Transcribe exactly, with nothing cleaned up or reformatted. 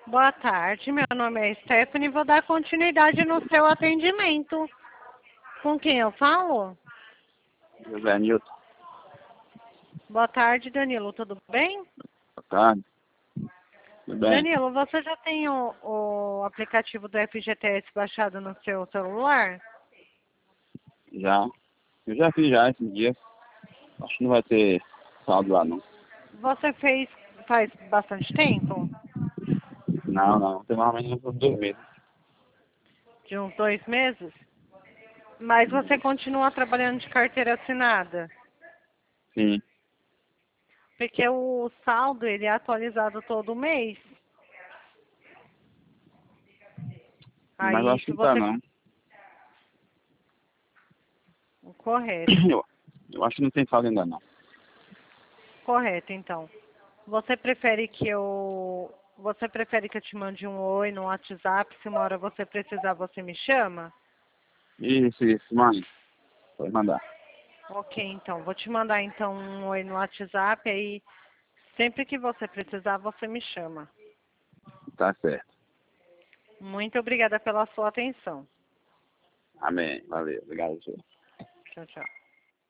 Boa tarde, meu nome é Stephanie e vou dar continuidade no seu atendimento. Com quem eu falo? José Nilton. Boa tarde, Danilo, tudo bem? Boa tarde. Tudo bem? Danilo, você já tem o, o aplicativo do F G T S baixado no seu celular? Já. Eu já fiz já esses dias. Acho que não vai ter saldo lá não. Você fez faz bastante tempo? Não, não. Tem mais ou menos uns dois meses. De uns dois meses? Mas você continua trabalhando de carteira assinada? Sim. Porque o saldo ele é atualizado todo mês. Mas eu Aí, acho que se não tá você... não. Correto, Eu, eu acho que não tem saldo ainda não. correto, então. Você prefere que eu... Você prefere que eu te mande um oi no WhatsApp? Se uma hora você precisar, você me chama? Isso, isso, mãe. Pode mandar. Ok, então. Vou te mandar, então, um oi no WhatsApp. Aí, sempre que você precisar, você me chama. Tá certo. Muito obrigada pela sua atenção. Amém. Valeu. Obrigado, senhor. Tchau, tchau.